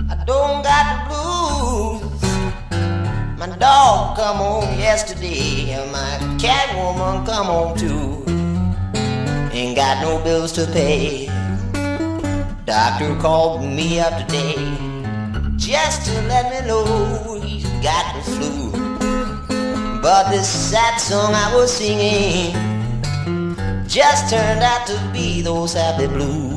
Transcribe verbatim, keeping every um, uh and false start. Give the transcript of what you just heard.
I don't got the blues. My dog come home yesterday, and my cat woman come home too. Ain't got no bills to pay. Doctor called me up today just to let me know he's got the flu. But this sad song I was singing just turned out to be those happy blues.